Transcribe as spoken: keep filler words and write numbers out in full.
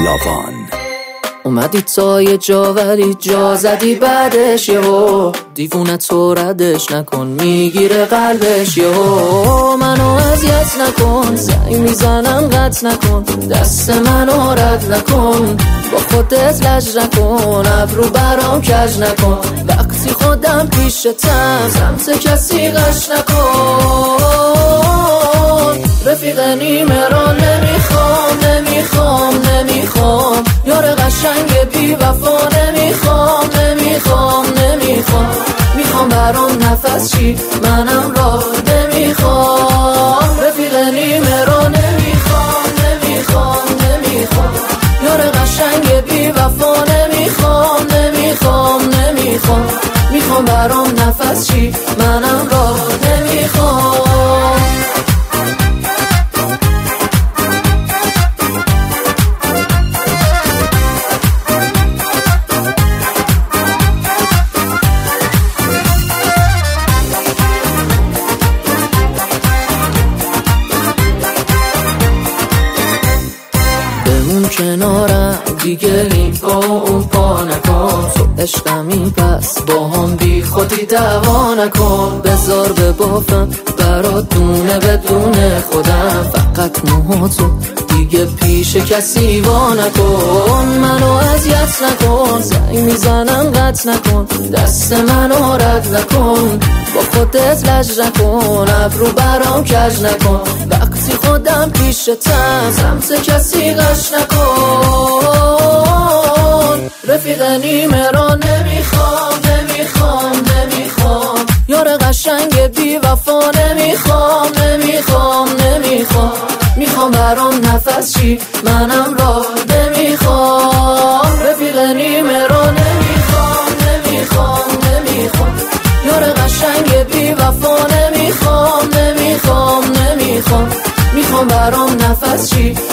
لاوان. اومدی تا یه جا ولی جا زدی بعدش یهو دیوونه تو ردش نکن میگیره قلبش یهو منو اذیت نکن زنگ میزنم قطع نکن دست منو رد نکن با خودت لج نکن ابرو برام کج نکن وقتی خودم پیشتم سمت کسی غش نکن رفیق نیمه را نمیخوام نمیخوام نمیخوام یار قشنگ بی وفا نمیخوام نمیخوام نمیخوام میخوام برام نفس چی منم را نمیخوام رفیق نیمه را نمیخوام نمیخوام نمیخوام یار قشنگ بی وفا نمیخوام نمیخوام نمیخوام میخوام برام نفس چی منم را نمیخوام کنارم دیگه این پا اون پا نکن تو عشقمی پس با هم بی خودی دعوا نکن بذار به بافم برات دونه بدونه خودم فقط موها تو دیگه پیش کسی وا نکن منو اذیت نکن زنگ میزنم قطع نکن دست منو رد نکن با خودت لج نکن ابرو برام کج نکن وقتی خودم پیشتم سمت کسی غش نکن رفیق نیمه را نمیخوام نمیخوام نمیخوام یار قشنگ بی وفا نمیخوام نمیخوام نمیخوام میخوام برام نفس چی منم را نمیخوام رفیق نیمه را نمیخوام نمیخوام نمیخوام یار قشنگ بی وفا نمیخوام نمیخوام نمیخوام میخوام برام نفس چی